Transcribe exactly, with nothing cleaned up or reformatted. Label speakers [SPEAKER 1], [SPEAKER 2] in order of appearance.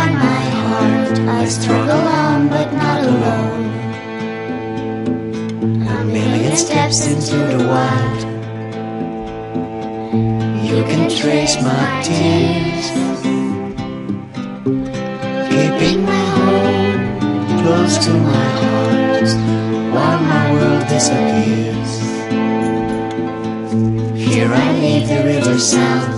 [SPEAKER 1] find my heart. I struggle on, but not alone. A million steps into the wild. You can trace my tears, keeping my home close to my heart while my world disappears. Here I leave the river sound,